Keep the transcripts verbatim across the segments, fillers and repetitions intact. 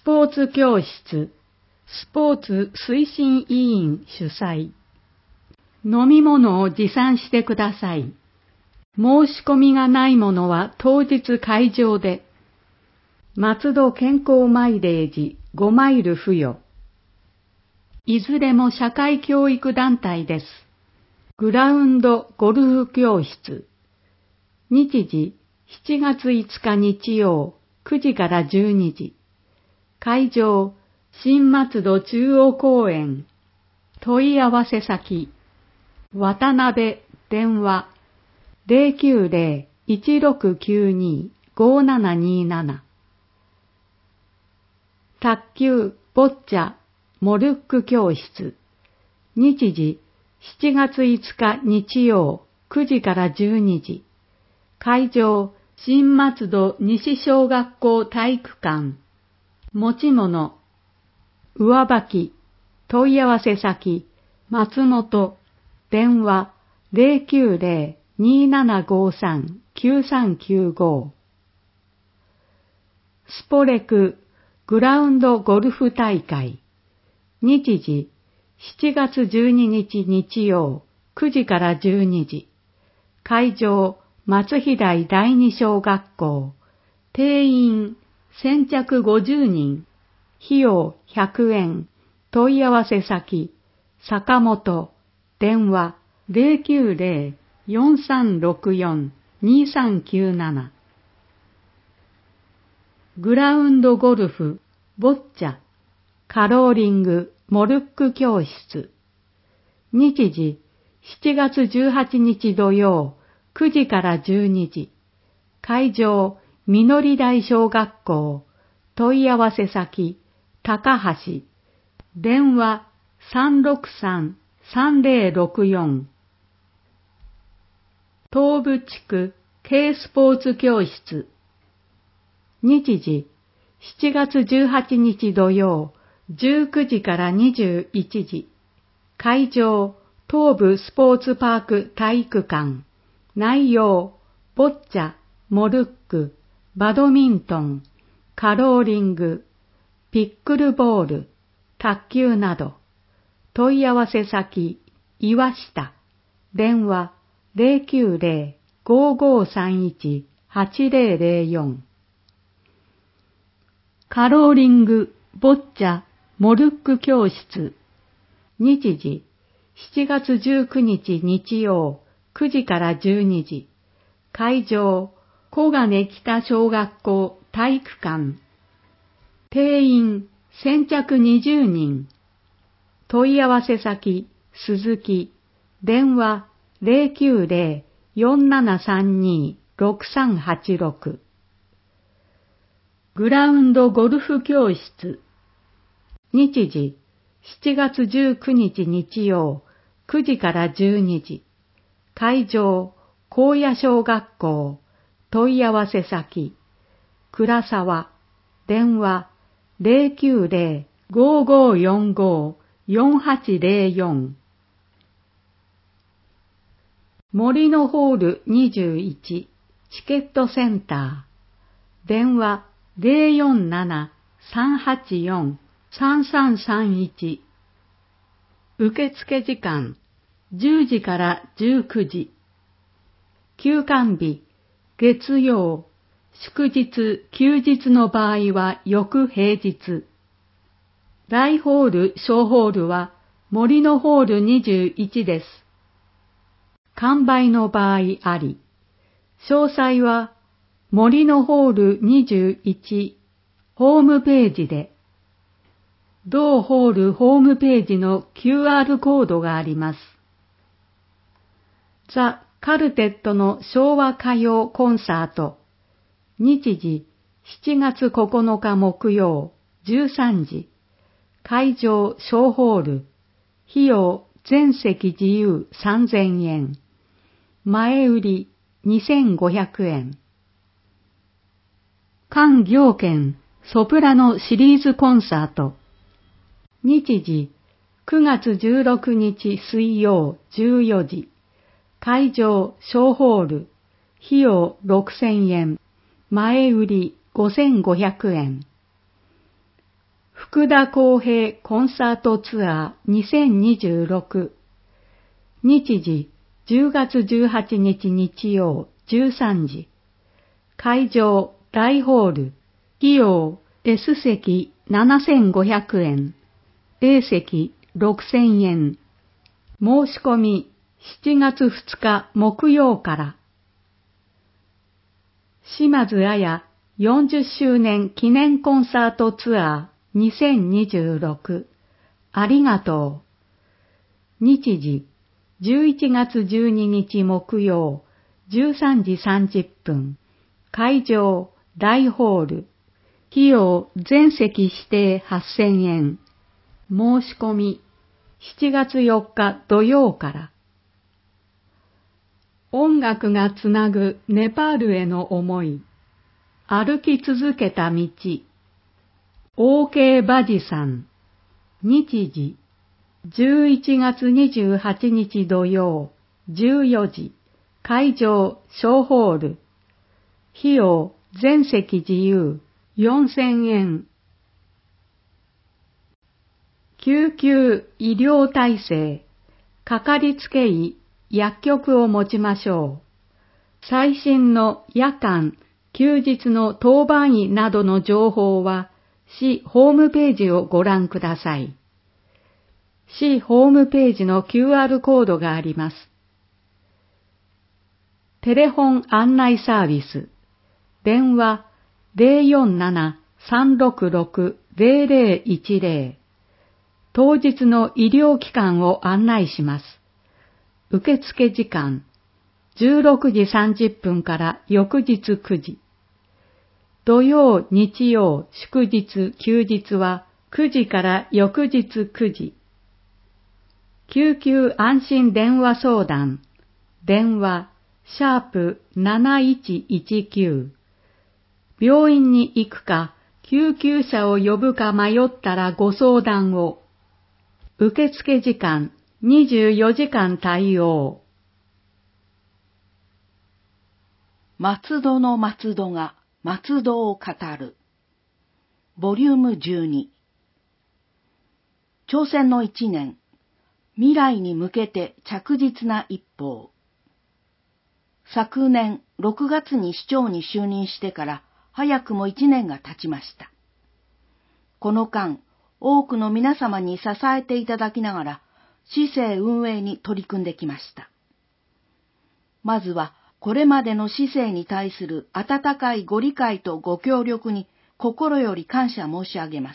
ポーツ教室、スポーツ推進委員主催。飲み物を持参してください。申し込みがないものは当日会場で。松戸健康マイレージごマイル付与。いずれも社会教育団体です。グラウンドゴルフ教室。日時しちがついつか日曜くじからじゅうにじ。会場新松戸中央公園。問い合わせ先渡辺電話 ゼロきゅうゼロ いちろくきゅうに ごななになな。卓球ボッチャモルック教室。日時しちがついつか日曜くじからじゅうにじ。会場新松戸西小学校体育館。持ち物上履き。問い合わせ先松本電話 ゼロきゅうゼロ にななごさん きゅうさんきゅうご。スポレクグラウンドゴルフ大会。日時しちがつじゅうににち日曜くじからじゅうにじ。会場松飛台第二小学校。定員先着ごじゅうにん。費用ひゃくえん。問い合わせ先坂本電話 ゼロきゅうゼロ よんさんろくよん にさんきゅうなな。グラウンドゴルフボッチャカローリングモルック教室。日時しちがつじゅうはちにち土曜くじからじゅうにじ。会場みのり台小学校。問い合わせ先高橋電話 さんろくさん さんゼロろくよん。東部地区軽スポーツ教室。日時しちがつじゅうはちにち土曜じゅうくじからにじゅういちじ。会場東部スポーツパーク体育館。内容ボッチャ、モルック、バドミントン、カローリング、ピックルボール、卓球など。問い合わせ先岩下電話 ゼロきゅうゼロ ごごさんいち はちゼロゼロよん。カローリングボッチャモルック教室。日時しちがつじゅうくにち日曜くじからじゅうにじ。会場小金北小学校体育館。定員先着にじゅうにん。問い合わせ先鈴木電話 ゼロきゅうゼロ よんななさんに ろくさんはちろく。グラウンドゴルフ教室。日時しちがつじゅうくにち日曜くじからじゅうにじ。会場高野小学校。問い合わせ先倉沢電話 ゼロきゅうゼロ ごごよんご よんはちゼロよん。森のホールにじゅういちチケットセンター。電話 ゼロよんなな さんはちよん さんさんさんいち。受付時間じゅうじからじゅうくじ。休館日月曜、祝日、休日の場合は翌平日。大ホール、小ホールは森のホールにじゅういちです。完売の場合あり。詳細は森のホールにじゅういちホームページで。同ホールホームページの キューアール コードがあります。ザ・カルテットの昭和歌謡コンサート。日時しちがつここのか木曜じゅうさんじ。会場小ホール。費用全席自由さんぜんえん。前売りにせんごひゃくえん。関行健ソプラノシリーズコンサート。日時くがつじゅうろくにち水曜じゅうよじ。会場小ホール。費用ろくせんえん。前売りごせんごひゃくえん。 福田公平コンサートツアーにせんにじゅうろく。日時じゅうがつじゅうはちにち日曜じゅうさんじ。会場大ホール。費用 S 席ななせんごひゃくえん。A 席ろくせんえん。申し込みしちがつふつか木曜から。島津綾よんじゅっしゅうねん記念コンサートツアーにせんにじゅうろく。ありがとう。日時じゅういちがつじゅうににち木曜じゅうさんじさんじゅっぷん。会場大ホール。費用全席指定はっせんえん。申し込みしちがつよっか土曜から。音楽がつなぐネパールへの思い。歩き続けた道。オーケー バジさん。日時じゅういちがつにじゅうはちにち土曜じゅうよじ。会場小ホール。費用全席自由よんせんえん。救急医療体制。かかりつけ医、薬局を持ちましょう。最新の夜間、休日の当番医などの情報は、市ホームページをご覧ください。市ホームページの キューアール コードがあります。テレフォン案内サービス。電話 ゼロよんなな さんろくろく ゼロゼロいちゼロ。当日の医療機関を案内します。受付時間じゅうろくじさんじゅっぷんから翌日くじ。土曜、日曜、祝日、休日はくじから翌日くじ。救急安心電話相談。電話、シャープなないちいちきゅう。病院に行くか、救急車を呼ぶか迷ったらご相談を。受付時間にじゅうよじかん対応。 松戸の松戸が松戸を語る。ボリュームじゅうに。挑戦のいちねん。未来に向けて着実な一歩。昨年ろくがつに市長に就任してから早くもいちねんが経ちました。この間、多くの皆様に支えていただきながら、市政運営に取り組んできました。まずは、これまでの市政に対する温かいご理解とご協力に心より感謝申し上げます。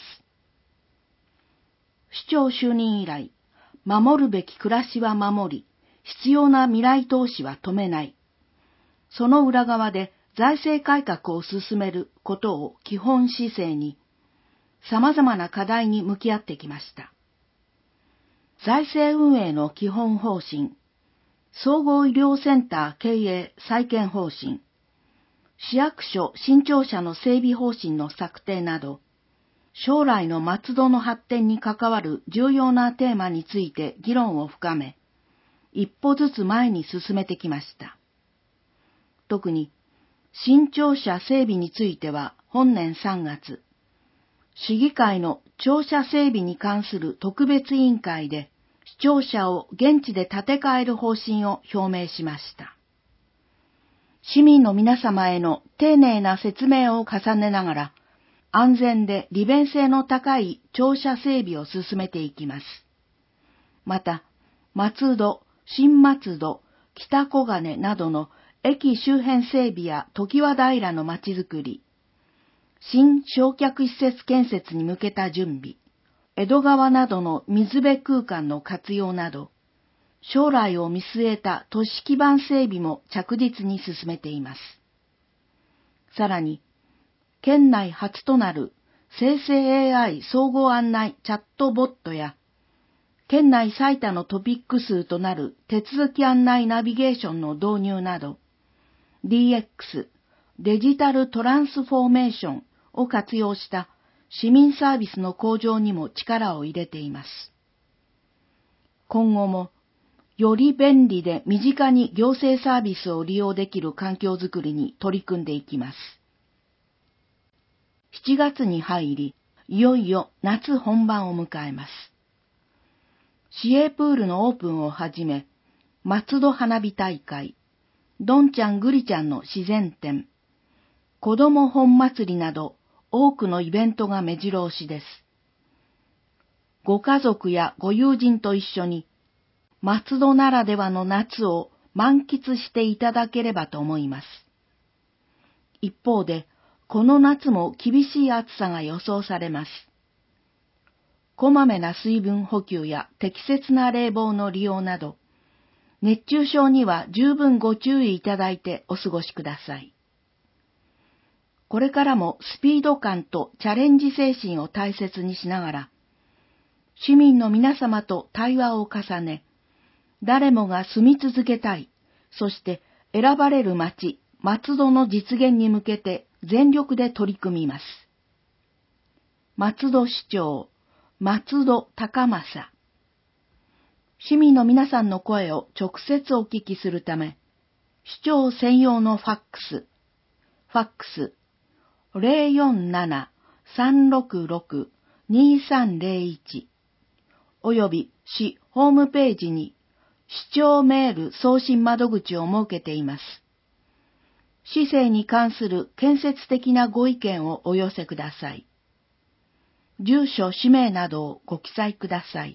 市長就任以来、守るべき暮らしは守り、必要な未来投資は止めない。その裏側で財政改革を進めることを基本姿勢に、様々な課題に向き合ってきました。財政運営の基本方針、総合医療センター経営再建方針、市役所新庁舎の整備方針の策定など、将来の松戸の発展に関わる重要なテーマについて議論を深め、一歩ずつ前に進めてきました。特に、新庁舎整備については本年さんがつ、市議会の庁舎整備に関する特別委員会で、市庁舎を現地で建て替える方針を表明しました。市民の皆様への丁寧な説明を重ねながら、安全で利便性の高い庁舎整備を進めていきます。また、松戸、新松戸、北小金などの駅周辺整備や常盤平のまちづくり、新焼却施設建設に向けた準備、江戸川などの水辺空間の活用など、将来を見据えた都市基盤整備も着実に進めています。さらに、県内初となる生成 エーアイ 総合案内チャットボットや、県内最多のトピック数となる手続き案内ナビゲーションの導入など、ディーエックス、デジタルトランスフォーメーションを活用した市民サービスの向上にも力を入れています。今後も、より便利で身近に行政サービスを利用できる環境づくりに取り組んでいきます。しちがつに入り、 いよいよ夏本番を迎えます。市営プールのオープンをはじめ、松戸花火大会、どんちゃんぐりちゃんの自然展、子ども本祭りなど多くのイベントが目白押しです。ご家族やご友人と一緒に松戸ならではの夏を満喫していただければと思います。一方で、この夏も厳しい暑さが予想されます。こまめな水分補給や適切な冷房の利用など、熱中症には十分ご注意いただいてお過ごしください。これからもスピード感とチャレンジ精神を大切にしながら、市民の皆様と対話を重ね、誰もが住み続けたい、そして選ばれる町、松戸の実現に向けて全力で取り組みます。松戸市長、松戸高政。市民の皆さんの声を直接お聞きするため、市長専用のファックス、ファックス ゼロよんなな さんろくろく にさんゼロいち および市ホームページに市長メール送信窓口を設けています。市政に関する建設的なご意見をお寄せください。住所、氏名などをご記載ください。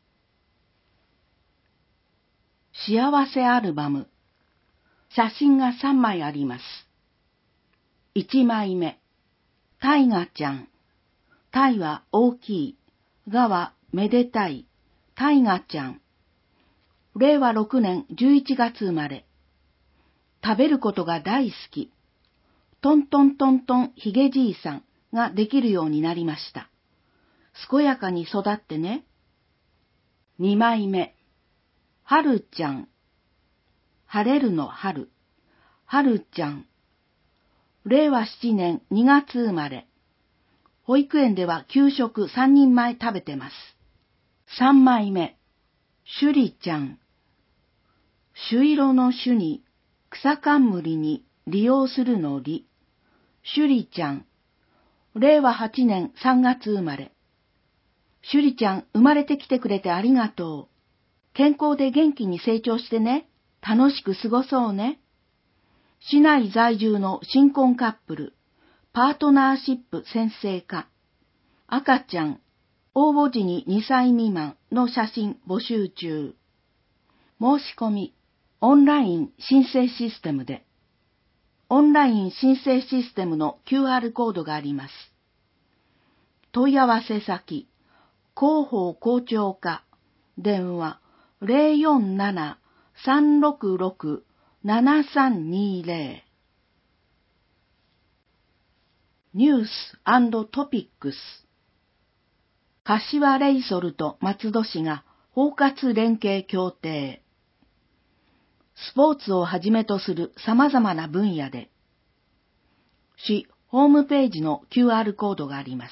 幸せアルバム。写真がさんまいあります。いちまいめ。タイガちゃん。タイは大きい。ガはめでたい。タイガちゃん。れいわろくねんじゅういちがつ生まれ。食べることが大好き。トントントントンひげじいさんができるようになりました。健やかに育ってね。にまいめ。はるちゃん。晴れるの春。はるちゃん。れいわななねんにがつ生まれ。保育園では給食さんにんまえ食べてます。さんまいめ。しゅりちゃん。朱色の朱に草冠に利用するのり。しゅりちゃん。れいわはちねんさんがつ生まれ。しゅりちゃん、生まれてきてくれてありがとう。健康で元気に成長してね。楽しく過ごそうね。市内在住の新婚カップル、パートナーシップ宣誓家、赤ちゃん、応募時ににさい未満の写真募集中。申し込み、オンライン申請システムで。オンライン申請システムの キューアール コードがあります。問い合わせ先、広報校長課、電話 ゼロよんなな さんろくろく ななさんにゼロ。ニュース&トピックス。柏レイソルと松戸市が包括連携協定。スポーツをはじめとする様々な分野で、市ホームページの キューアール コードがあります。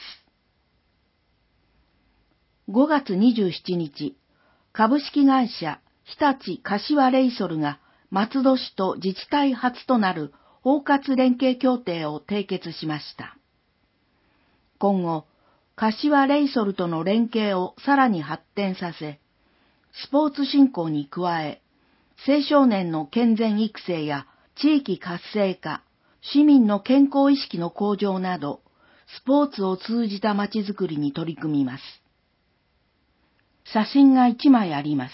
ごがつにじゅうしちにち、株式会社日立柏レイソルが松戸市と自治体初となる包括連携協定を締結しました。今後、柏レイソルとの連携をさらに発展させ、スポーツ振興に加え、青少年の健全育成や地域活性化、市民の健康意識の向上など、スポーツを通じたまちづくりに取り組みます。写真がいちまいあります。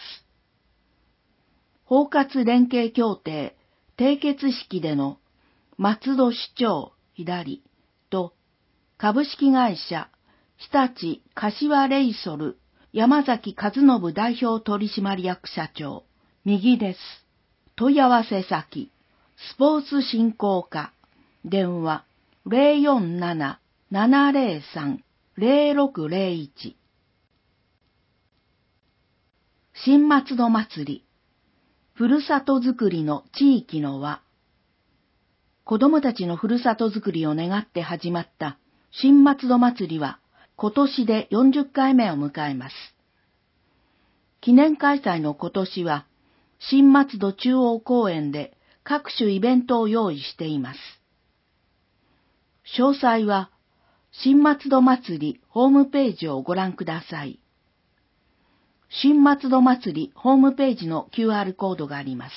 包括連携協定締結式での松戸市長左と株式会社日立柏レイソル山崎和信代表取締役社長右です。問い合わせ先スポーツ振興課電話 ゼロよんなな ななゼロさん ゼロろくゼロいち。新松戸祭りふるさとづくりの地域の輪。子供たちのふるさとづくりを願って始まった新松戸祭りは今年でよんじゅっかいめを迎えます。記念開催の今年は新松戸中央公園で各種イベントを用意しています。詳細は新松戸祭りホームページをご覧ください。新松戸祭りホームページの キューアール コードがあります。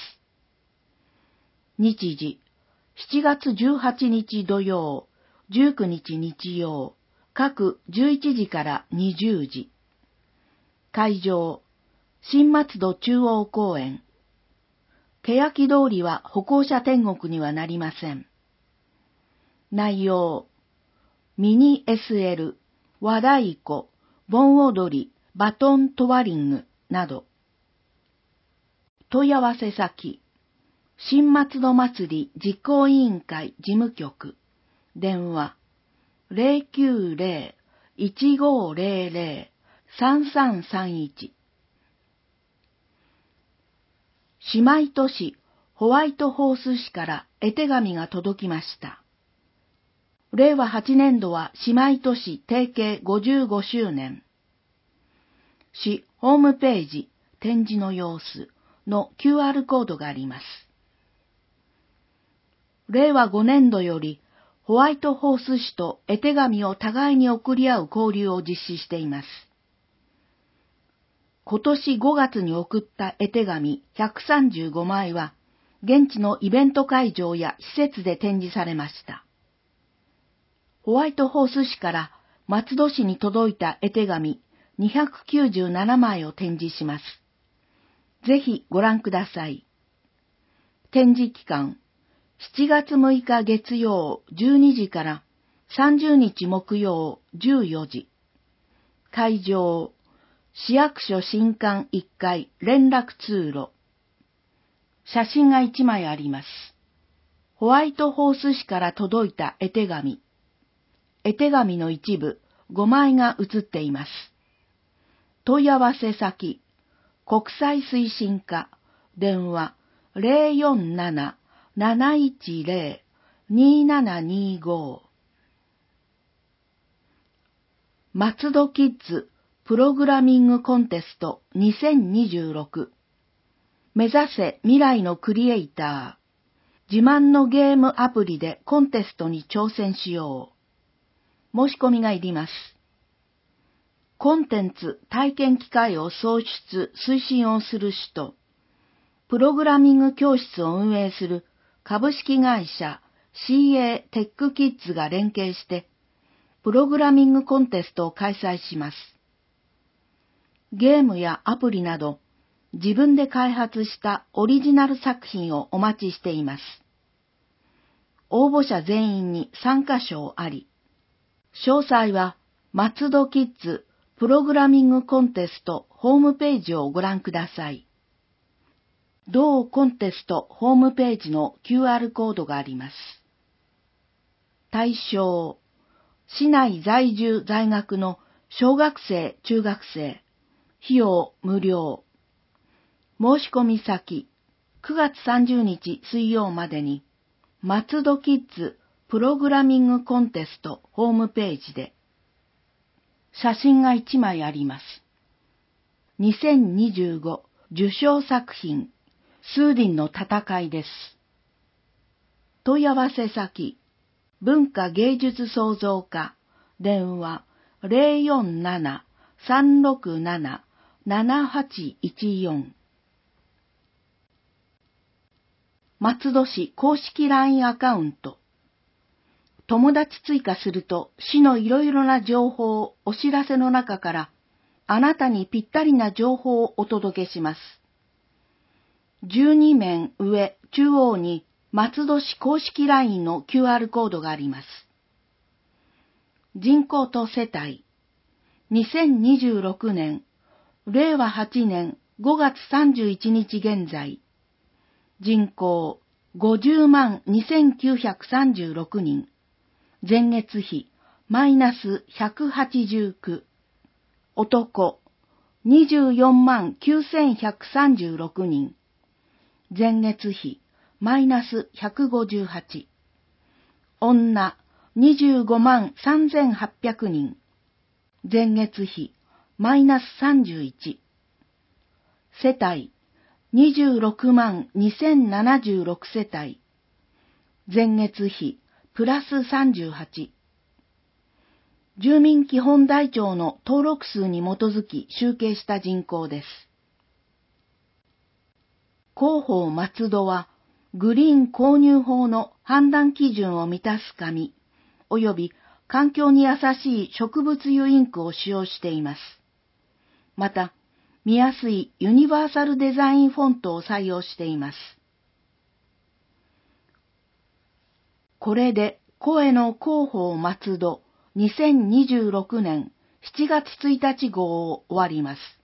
日時、しちがつじゅうはちにち土曜、じゅうくにち日曜、各じゅういちじからにじゅうじ。会場、新松戸中央公園。欅通りは歩行者天国にはなりません。内容、ミニ エスエル、和太鼓、盆踊り、バトントワリングなど。問い合わせ先、新松戸祭り実行委員会事務局、電話 ゼロきゅうゼロ いちごゼロゼロ さんさんさんいち。姉妹都市ホワイトホース市から絵手紙が届きました。れいわはちねんどは姉妹都市提携ごじゅうごしゅうねん。市ホームページ展示の様子の キューアール コードがあります。れいわごねんどよりホワイトホース市と絵手紙を互いに送り合う交流を実施しています。今年ごがつに送った絵手紙ひゃくさんじゅうごまいは、現地のイベント会場や施設で展示されました。ホワイトホース市から松戸市に届いた絵手紙にひゃくきゅうじゅうななまいを展示します。ぜひご覧ください。展示期間、しちがつむいか月曜じゅうにじからさんじゅうにち木曜じゅうよじ。会場、市役所新館いっかい連絡通路。写真がいちまいあります。ホワイトホース市から届いた絵手紙。絵手紙の一部ごまいが写っています。問い合わせ先、国際推進課、電話 ゼロよんなな なないちゼロ にななにご。松戸キッズプログラミングコンテストにせんにじゅうろく。目指せ未来のクリエイター。自慢のゲームアプリでコンテストに挑戦しよう。申し込みがいります。コンテンツ体験機会を創出、推進をする人。プログラミング教室を運営する株式会社 シーエー テックキッズが連携して、プログラミングコンテストを開催します。ゲームやアプリなど、自分で開発したオリジナル作品をお待ちしています。応募者全員に参加賞あり。詳細は、松戸キッズプログラミングコンテストホームページをご覧ください。同コンテストホームページの キューアール コードがあります。対象、市内在住在学の小学生、中学生、費用無料。申し込み先、くがつさんじゅうにち水曜までに、松戸キッズプログラミングコンテストホームページで。写真がいちまいあります。にせんにじゅうご受賞作品、スーリンの戦いです。問い合わせ先、文化芸術創造課、電話 ゼロよんなな さんろくなな ななはちいちよん。松戸市公式 ライン アカウント。友達追加すると市のいろいろな情報をお知らせの中からあなたにぴったりな情報をお届けします。じゅうにめん上中央に松戸市公式 ライン の キューアール コードがあります。人口と世帯。にせんにじゅうろくねん、れいわはちねんごがつさんじゅういちにち現在。人口ごじゅうまんにせんきゅうひゃくさんじゅうろくにん。前月比マイナスひゃくはちじゅうきゅう。男にじゅうよんまんきゅうせんひゃくさんじゅうろくにん。前月比マイナスひゃくごじゅうはち。女にじゅうごまんさんぜんはっぴゃくにん。前月比マイナスさんじゅういち。世帯にじゅうろくまんにせんななじゅうろく世帯。前月比プラスさんじゅうはち。 住民基本台帳の登録数に基づき集計した人口です。広報松戸は、グリーン購入法の判断基準を満たす紙、及び環境に優しい植物油インクを使用しています。また、見やすいユニバーサルデザインフォントを採用しています。これで、声の広報松戸にせんにじゅうろくねんしちがつついたち号を終わります。